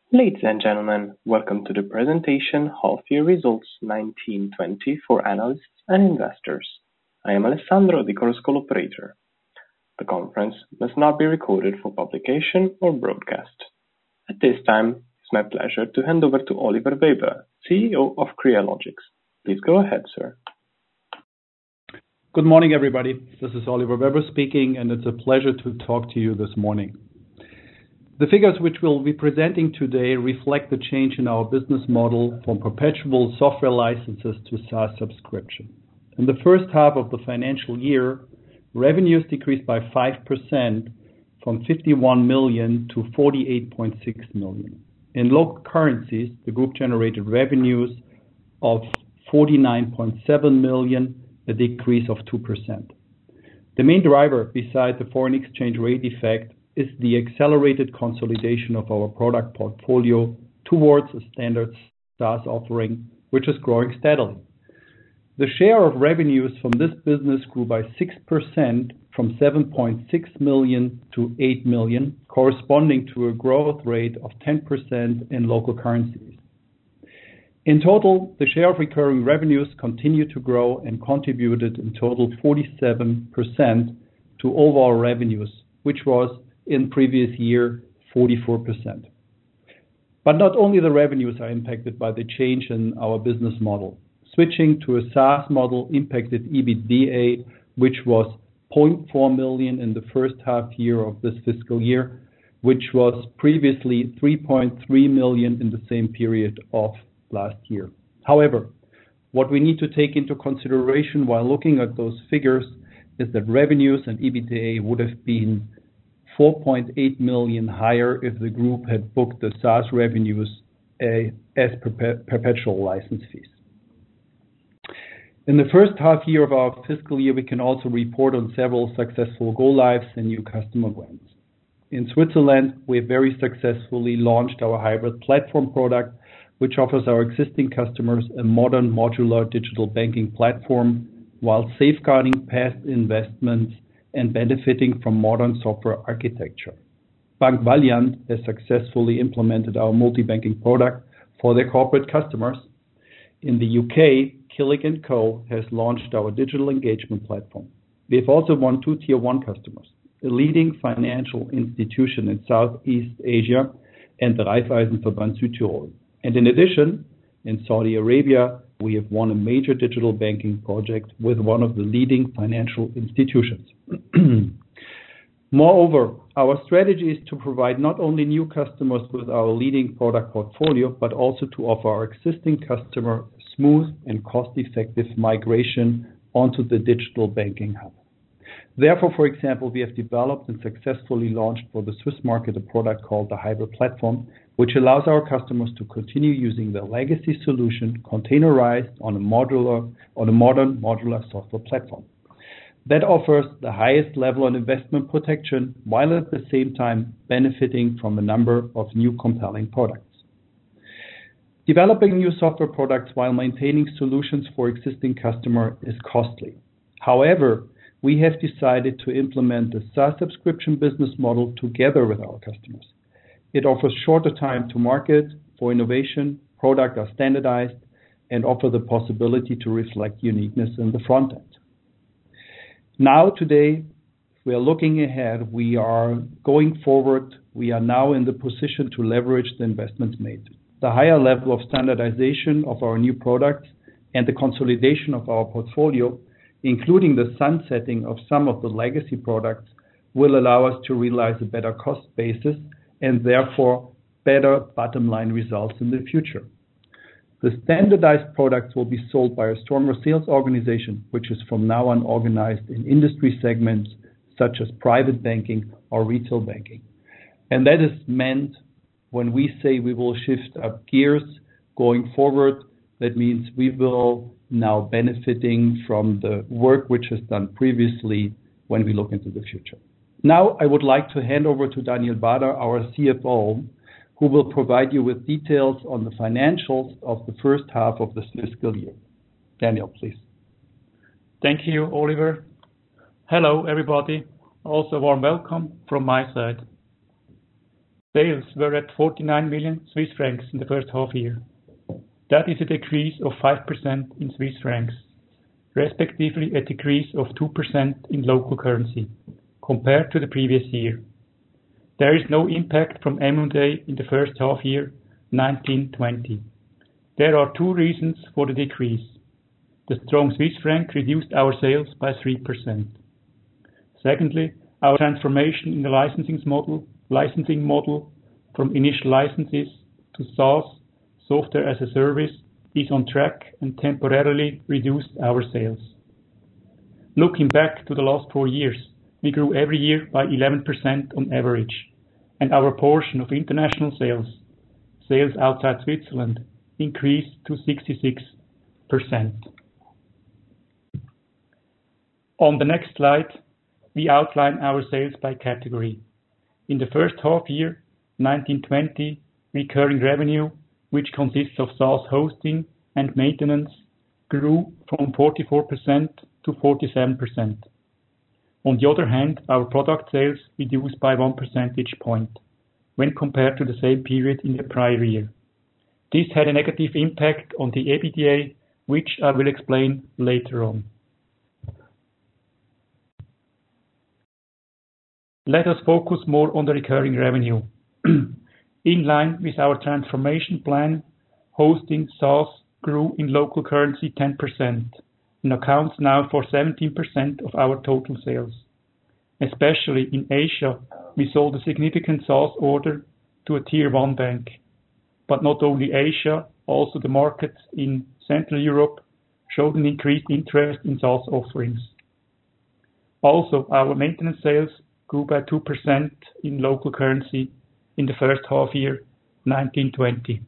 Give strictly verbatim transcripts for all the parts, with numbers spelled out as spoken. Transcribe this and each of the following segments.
Ladies and gentlemen, welcome to the presentation Half-Year Results nineteen twenty for analysts and investors. I am Alessandro, the Chorus Call operator. The conference must not be recorded for publication or broadcast. At this time, it's my pleasure to hand over to Oliver Weber, C E O of Crealogics. Please go ahead, sir. Good morning, everybody. This is Oliver Weber speaking, and it's a pleasure to talk to you this morning. The figures which we'll be presenting today reflect the change in our business model from perpetual software licenses to SaaS subscription. In the first half of the financial year, revenues decreased by five percent from fifty-one million to forty-eight point six million. In local currencies, the group generated revenues of forty-nine point seven million, a decrease of two percent. The main driver, besides the foreign exchange rate effect, is the accelerated consolidation of our product portfolio towards a standard SaaS offering, which is growing steadily. The share of revenues from this business grew by six percent from seven point six million to eight million, corresponding to a growth rate of ten percent in local currencies. In total, the share of recurring revenues continued to grow and contributed in total forty-seven percent to overall revenues, which was in previous year forty-four percent. But not only the revenues are impacted by the change in our business model. Switching to a SaaS model impacted EBITDA, which was zero point four million in the first half year of this fiscal year, which was previously three point three million in the same period of last year. However, what we need to take into consideration while looking at those figures is that revenues and EBITDA would have been four point eight million higher if the group had booked the SaaS revenues as perpetual license fees. In the first half year of our fiscal year, we can also report on several successful go-lives and new customer wins. In Switzerland, we have very successfully launched our hybrid platform product, which offers our existing customers a modern modular digital banking platform while safeguarding past investments and benefiting from modern software architecture. Bank Valiant has successfully implemented our multi-banking product for their corporate customers. In the U K, Killick and Co has launched our digital engagement platform. We have also won two tier one customers, a leading financial institution in Southeast Asia and the Raiffeisenverband Südtirol. And in addition, in Saudi Arabia, we have won a major digital banking project with one of the leading financial institutions. Moreover, our strategy is to provide not only new customers with our leading product portfolio, but also to offer our existing customer smooth and cost-effective migration onto the digital banking hub. Therefore, for example, we have developed and successfully launched for the Swiss market a product called the Hybrid Platform, which allows our customers to continue using their legacy solution containerized on a modular, on a modern modular software platform. That offers the highest level of investment protection, while at the same time benefiting from a number of new compelling products. Developing new software products while maintaining solutions for existing customers is costly. However, we have decided to implement the SaaS subscription business model together with our customers. It offers shorter time to market for innovation, products are standardized, and offer the possibility to reflect uniqueness in the front end. Now, today, we are looking ahead, we are going forward, we are now in the position to leverage the investments made. The higher level of standardization of our new products and the consolidation of our portfolio, including the sunsetting of some of the legacy products, will allow us to realize a better cost basis and therefore better bottom line results in the future. The standardized products will be sold by a stronger sales organization, which is from now on organized in industry segments such as private banking or retail banking. And that is meant when we say we will shift up gears going forward, that means we will now benefiting from the work which is done previously when we look into the future. Now I would like to hand over to Daniel Bader, our C F O, who will provide you with details on the financials of the first half of this fiscal year. Daniel, please. Thank you, Oliver. Hello, everybody. Also, a warm welcome from my side. Sales were at forty-nine million Swiss francs in the first half year. That is a decrease of five percent in Swiss francs, respectively a decrease of two percent in local currency, compared to the previous year. There is no impact from M and A in the first half year, nineteen twenty. There are two reasons for the decrease. The strong Swiss franc reduced our sales by three percent. Secondly, our transformation in the licensing model, licensing model from initial licenses to SaaS, software as a service, is on track and temporarily reduced our sales. Looking back to the last four years, we grew every year by eleven percent on average, and our portion of international sales, sales outside Switzerland, increased to sixty-six percent. On the next slide, we outline our sales by category. In the first half year, nineteen twenty, recurring revenue, which consists of SaaS hosting and maintenance, grew from forty-four percent to forty-seven percent. On the other hand, our product sales reduced by one percentage point when compared to the same period in the prior year. This had a negative impact on the EBITDA, which I will explain later on. Let us focus more on the recurring revenue. In line with our transformation plan, hosting SaaS grew in local currency ten percent and accounts now for seventeen percent of our total sales. Especially in Asia, we sold a significant SaaS order to a tier one bank. But not only Asia, also the markets in Central Europe showed an increased interest in SaaS offerings. Also, our maintenance sales grew by two percent in local currency in the first half year, nineteen twenty.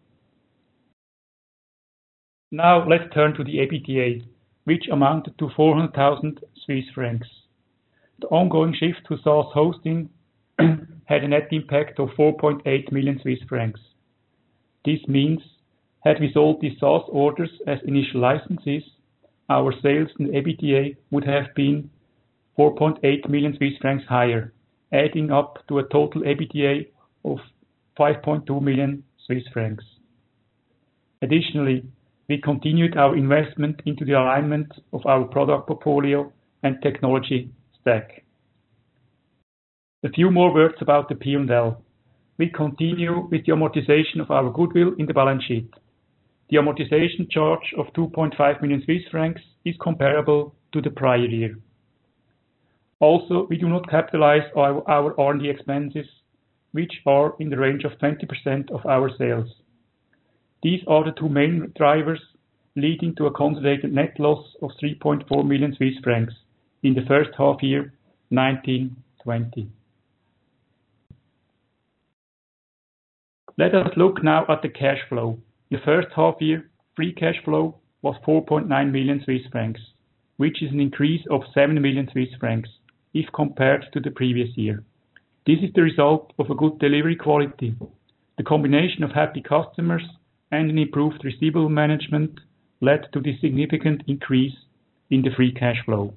Now let's turn to the EBITDA, which amounted to four hundred thousand Swiss francs. The ongoing shift to SaaS hosting had a net impact of four point eight million Swiss francs. This means, had we sold these SaaS orders as initial licenses, our sales and EBITDA would have been four point eight million Swiss francs higher, adding up to a total EBITDA of five point two million Swiss francs. Additionally, we continued our investment into the alignment of our product portfolio and technology stack. A few more words about the P and L. We continue with the amortization of our goodwill in the balance sheet. The amortization charge of two point five million Swiss francs is comparable to the prior year. Also, we do not capitalize our, our R and D expenses, which are in the range of twenty percent of our sales. These are the two main drivers leading to a consolidated net loss of three point four million Swiss francs in the first half year, nineteen twenty. Let us look now at the cash flow. The first half year, free cash flow was four point nine million Swiss francs, which is an increase of seven million Swiss francs if compared to the previous year. This is the result of a good delivery quality. The combination of happy customers and an improved receivable management led to this significant increase in the free cash flow.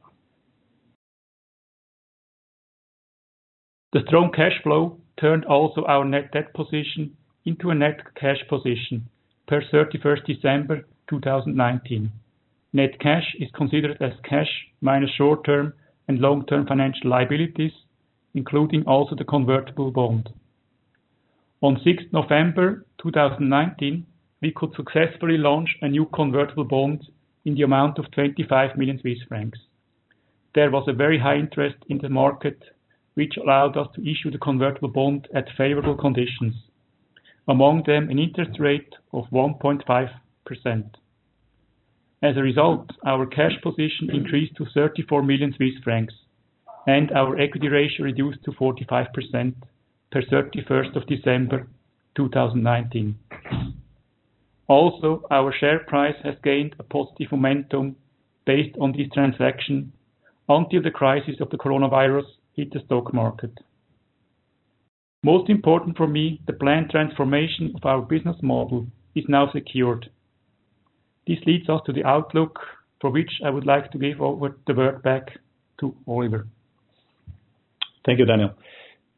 The strong cash flow turned also our net debt position into a net cash position per thirty-first December two thousand nineteen. Net cash is considered as cash minus short-term and long-term financial liabilities, including also the convertible bond. On sixth November two thousand nineteen, we could successfully launch a new convertible bond in the amount of twenty-five million Swiss francs. There was a very high interest in the market, which allowed us to issue the convertible bond at favorable conditions, among them an interest rate of one point five percent. As a result, our cash position increased to thirty-four million Swiss francs, and our equity ratio reduced to forty-five percent per thirty-first of December two thousand nineteen. Also, our share price has gained a positive momentum based on this transaction until the crisis of the coronavirus hit the stock market. Most important for me, the planned transformation of our business model is now secured. This leads us to the outlook, for which I would like to give over the word back to Oliver. Thank you, Daniel.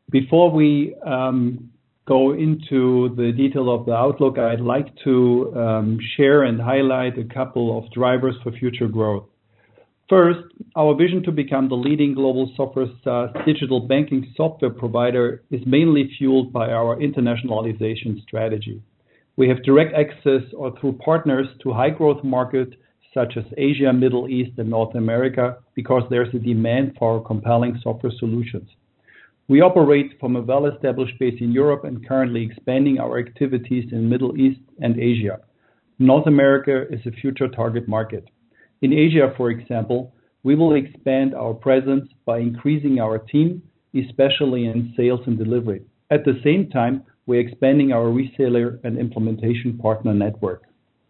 Before we um, go into the detail of the outlook, I'd like to um, share and highlight a couple of drivers for future growth. First, our vision to become the leading global software SaaS digital banking software provider is mainly fueled by our internationalization strategy. We have direct access or through partners to high growth markets such as Asia, Middle East, and North America because there's a demand for our compelling software solutions. We operate from a well-established base in Europe and currently expanding our activities in Middle East and Asia. North America is a future target market. In Asia, for example, we will expand our presence by increasing our team, especially in sales and delivery. At the same time, we're expanding our reseller and implementation partner network.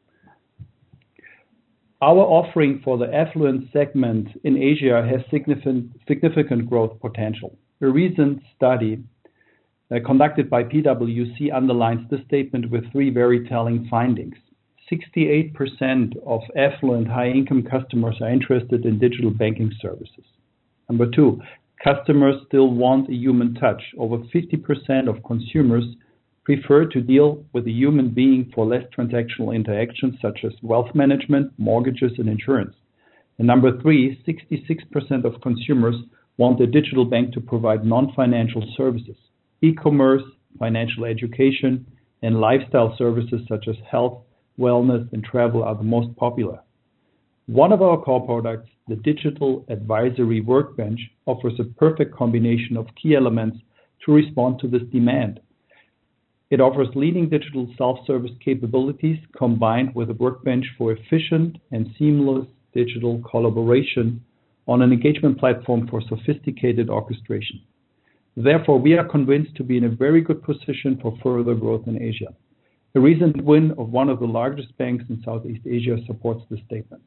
Our offering for the affluent segment in Asia has significant, significant growth potential. A recent study uh, conducted by PwC underlines this statement with three very telling findings. sixty-eight percent of affluent high-income customers are interested in digital banking services. Number two, customers still want a human touch. Over fifty percent of consumers prefer to deal with a human being for less transactional interactions such as wealth management, mortgages, and insurance. And number three, sixty-six percent of consumers want a digital bank to provide non-financial services. E-commerce, financial education, and lifestyle services such as health, wellness, and travel are the most popular. One of our core products, the Digital Advisory Workbench, offers a perfect combination of key elements to respond to this demand. It offers leading digital self-service capabilities combined with a workbench for efficient and seamless digital collaboration on an engagement platform for sophisticated orchestration. Therefore, we are convinced to be in a very good position for further growth in Asia. A recent win of one of the largest banks in Southeast Asia supports this statement.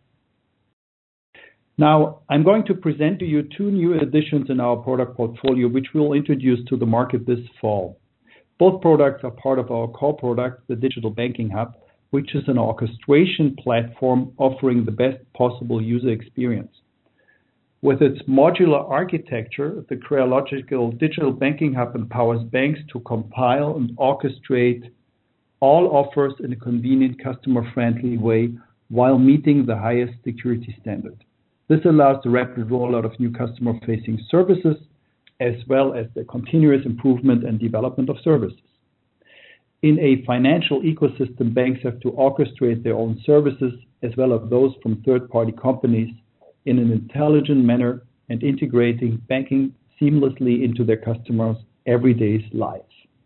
Now, I'm going to present to you two new additions in our product portfolio, which we'll introduce to the market this fall. Both products are part of our core product, the Digital Banking Hub, which is an orchestration platform offering the best possible user experience. With its modular architecture, the Crealogical Digital Banking Hub empowers banks to compile and orchestrate all offers in a convenient, customer-friendly way while meeting the highest security standard. This allows the rapid rollout of new customer-facing services, as well as the continuous improvement and development of services. In a financial ecosystem, banks have to orchestrate their own services, as well as those from third-party companies, in an intelligent manner and integrating banking seamlessly into their customers' everyday lives.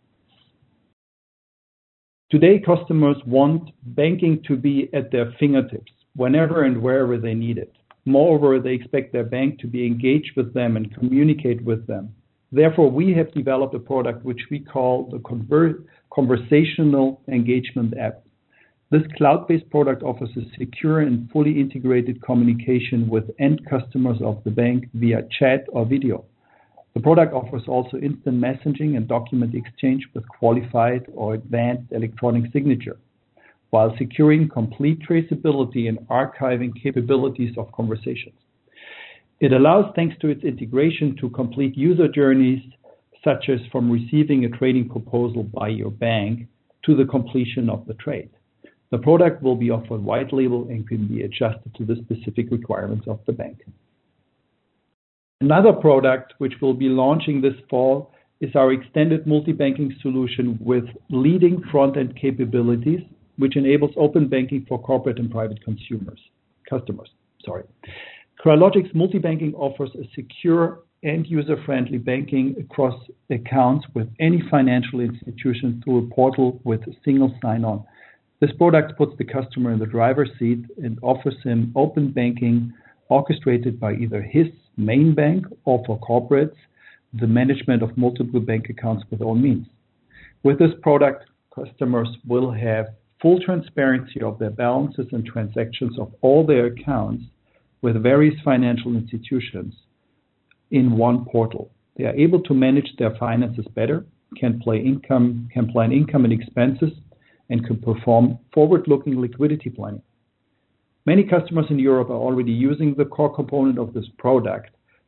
Today, customers want banking to be at their fingertips, whenever and wherever they need it. Moreover, they expect their bank to be engaged with them and communicate with them. Therefore, we have developed a product which we call the Conver- Conversational Engagement App. This cloud-based product offers a secure and fully integrated communication with end customers of the bank via chat or video. The product offers also instant messaging and document exchange with qualified or advanced electronic signature, while securing complete traceability and archiving capabilities of conversations. It allows, thanks to its integration, to complete user journeys, such as from receiving a trading proposal by your bank to the completion of the trade. The product will be offered white label and can be adjusted to the specific requirements of the bank. Another product which we'll be launching this fall is our extended multi-banking solution with leading front-end capabilities, which enables open banking for corporate and private consumers, customers. Sorry. Crealogic's multi-banking offers a secure and user-friendly banking across accounts with any financial institution through a portal with a single sign-on. This product puts the customer in the driver's seat and offers him open banking orchestrated by either his main bank or for corporates, the management of multiple bank accounts with own means. With this product, customers will have full transparency of their balances and transactions of all their accounts with various financial institutions in one portal. They are able to manage their finances better, can play income, can plan income and expenses, and can perform forward-looking liquidity planning. Many customers in Europe are already using the core component of this product,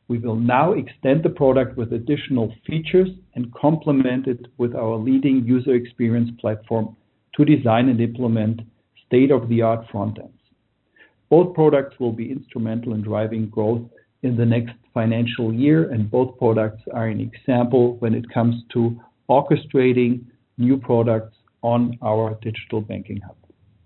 We will now extend the product with additional features and complement it with our leading user experience platform to design and implement state-of-the-art front ends. Both products will be instrumental in driving growth in the next financial year, and both products are an example when it comes to orchestrating new products on our digital banking hub.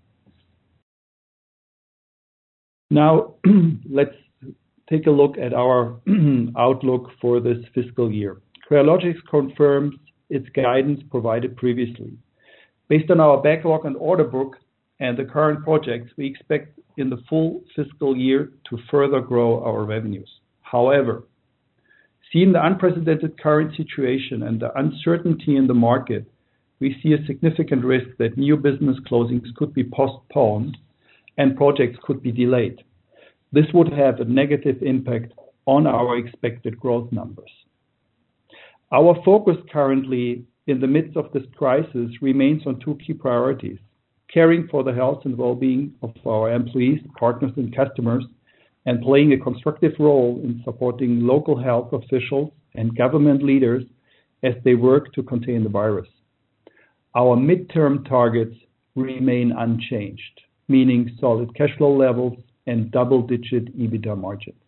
Now, let's take a look at our outlook for this fiscal year. Crealogics confirms its guidance provided previously. Based on our backlog and order book and the current projects, we expect in the full fiscal year to further grow our revenues. However, seeing the unprecedented current situation and the uncertainty in the market, we see a significant risk that new business closings could be postponed and projects could be delayed. This would have a negative impact on our expected growth numbers. Our focus currently in the midst of this crisis remains on two key priorities: caring for the health and well-being of our employees, partners, and customers, and playing a constructive role in supporting local health officials and government leaders as they work to contain the virus. Our midterm targets remain unchanged, meaning solid cash flow levels and double-digit EBITDA margins.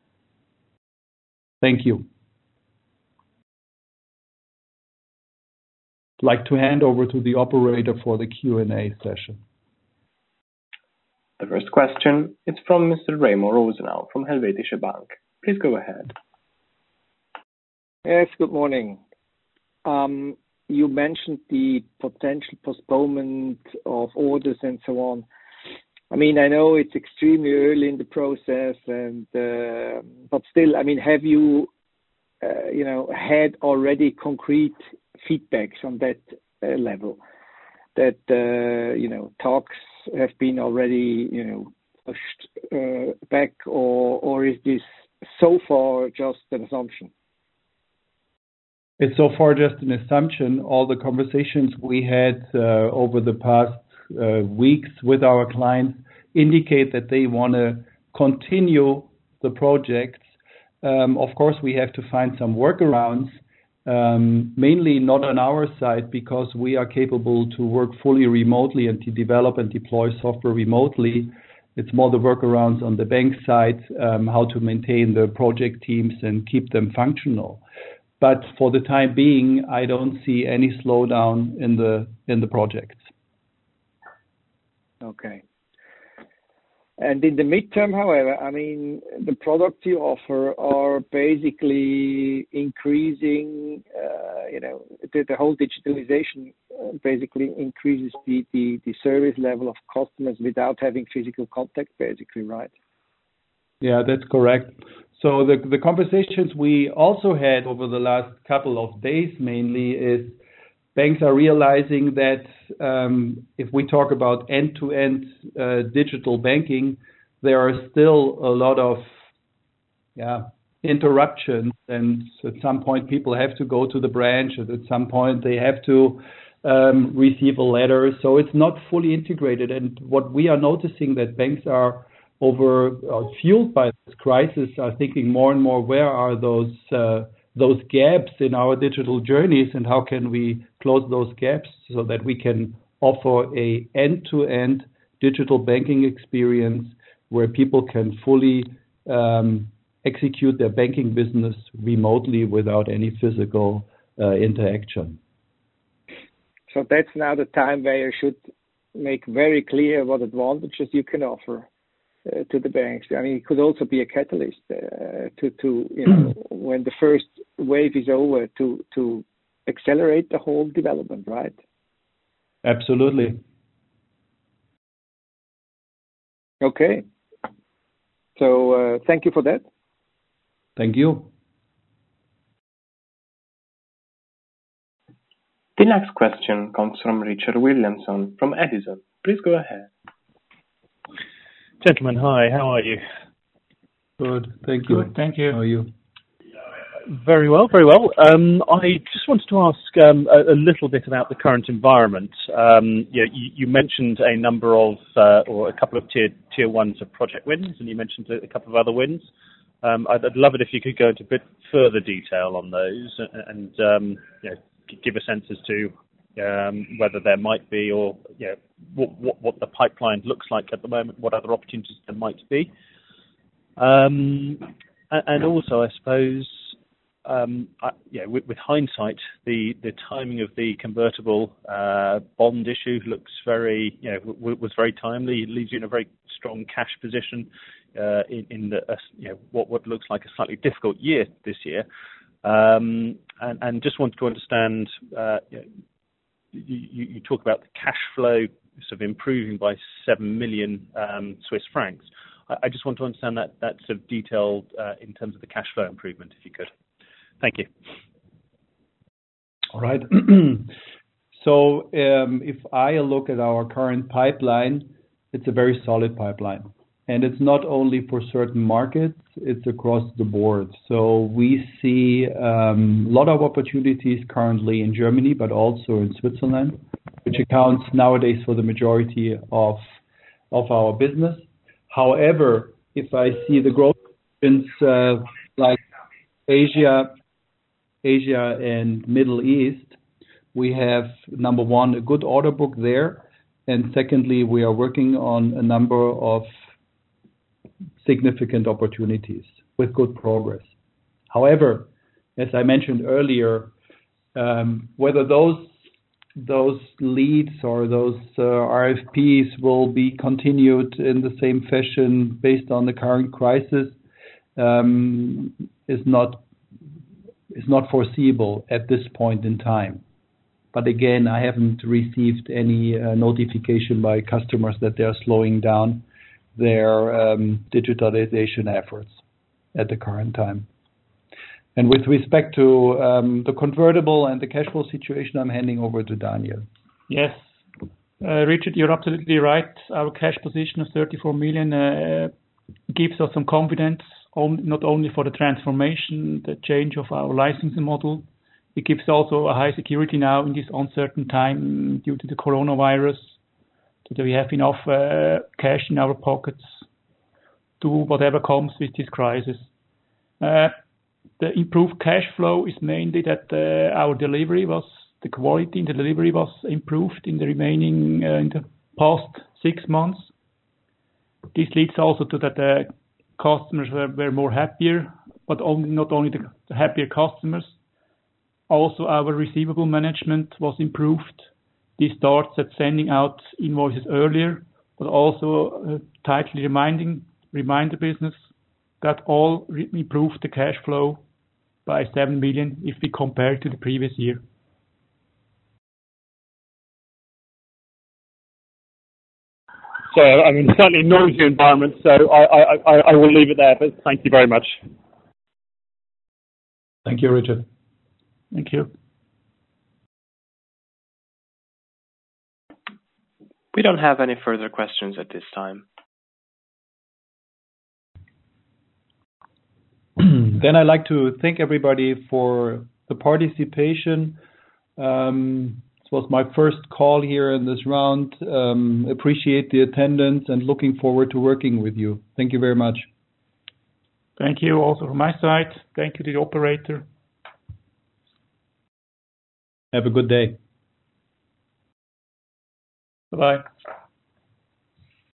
Thank you. I'd like to hand over to the operator for the Q and A session. The first question is from Mister Remo Rosenau from Helvetische Bank. Please go ahead. Yes, good morning. Um, you mentioned the potential postponement of orders and so on. I mean, I know it's extremely early in the process, and uh, but still, I mean, have you, uh, you know, had already concrete feedbacks on that uh, level? That uh, you know, talks have been already, you know, pushed uh, back, or or is this so far just an assumption? It's so far just an assumption. All the conversations we had uh, over the past uh, weeks with our clients indicate that they want to continue the projects. Um, of course, we have to find some workarounds, um, mainly not on our side, because we are capable to work fully remotely and to develop and deploy software remotely. It's more the workarounds on the bank side, um, how to maintain the project teams and keep them functional. But for the time being, I don't see any slowdown in the in the projects. Okay. And in the midterm, however, I mean, the products you offer are basically increasing, uh, you know, the, the whole digitalization uh, basically increases the, the, the service level of customers without having physical contact, basically, right? Yeah, that's correct. So the, the conversations we also had over the last couple of days mainly is banks are realizing that um, if we talk about end-to-end uh, digital banking, there are still a lot of yeah, interruptions, and at some point people have to go to the branch, and at some point they have to um, receive a letter. So it's not fully integrated. And what we are noticing that banks are over uh, fueled by this crisis are thinking more and more, where are those uh, those gaps in our digital journeys, and how can we close those gaps so that we can offer a end-to-end digital banking experience where people can fully um, execute their banking business remotely without any physical uh, interaction. So that's now the time where you should make very clear what advantages you can offer Uh, to the banks. I mean, it could also be a catalyst uh, to, to you know, when the first wave is over, to to accelerate the whole development, right? Absolutely. Okay. So uh, thank you for that. Thank you. The next question comes from Richard Williamson from Edison. Please go ahead. Gentlemen, hi, how are you? Good, thank you. Good, thank you. How are you? Very well, very well. Um, I just wanted to ask um, a, a little bit about the current environment. Um, you, you mentioned a number of, uh, or a couple of tier tier ones of project wins, and you mentioned a, a couple of other wins. Um, I'd, I'd love it if you could go into a bit further detail on those and, and um, you know, give a sense as to um, whether there might be, or you know, what, what, what the pipeline looks like at the moment, what other opportunities there might be. Um, and, and also, I suppose, um, I, yeah, with, with hindsight, the, the timing of the convertible uh, bond issue looks very, you know, w- was very timely. It leaves you in a very strong cash position uh, in, in the, uh, you know, what, what looks like a slightly difficult year this year. Um, and, and just wanted to understand, uh, you, know, you, you talk about the cash flow sort of improving by seven million um, Swiss francs. I, I just want to understand that, that sort of detailed uh, in terms of the cash flow improvement, if you could. Thank you. All right. So um, if I look at our current pipeline, it's a very solid pipeline. And it's not only for certain markets, it's across the board. So we see um, a lot of opportunities currently in Germany, but also in Switzerland, which accounts nowadays for the majority of, of our business. However, if I see the growth in uh, like Asia, Asia and Middle East, we have, number one, a good order book there. And secondly, we are working on a number of significant opportunities with good progress. However, as I mentioned earlier, um, whether those those leads or those uh, R F Ps will be continued in the same fashion based on the current crisis um, is not is not foreseeable at this point in time. But again, I haven't received any uh, notification by customers that they are slowing down their um, digitalization efforts at the current time. And with respect to um, the convertible and the cash flow situation, I'm handing over to Daniel. Yes. Uh, Richard, you're absolutely right. Our cash position of thirty-four million uh, gives us some confidence, on, not only for the transformation, the change of our licensing model. It gives also a high security now in this uncertain time due to the coronavirus, so that we have enough uh, cash in our pockets to whatever comes with this crisis. Uh, the improved cash flow is mainly that uh, our delivery was, the quality in the delivery was improved in the remaining, uh, in the past six months. This leads also to that the customers were, were more happier, but only, not only the, the happier customers, also our receivable management was improved. This starts at sending out invoices earlier, but also uh, tightly reminding remind the business that all re- improved the cash flow by seven million if we compare to the previous year. So I'm in a slightly noisy environment, so I, I, I, I will leave it there, but thank you very much. Thank you, Richard. Thank you. We don't have any further questions at this time. Then I'd like to thank everybody for the participation. Um, this was my first call here in this round. Um, appreciate the attendance and looking forward to working with you. Thank you very much. Thank you also from my side. Thank you to the operator. Have a good day. Bye-bye.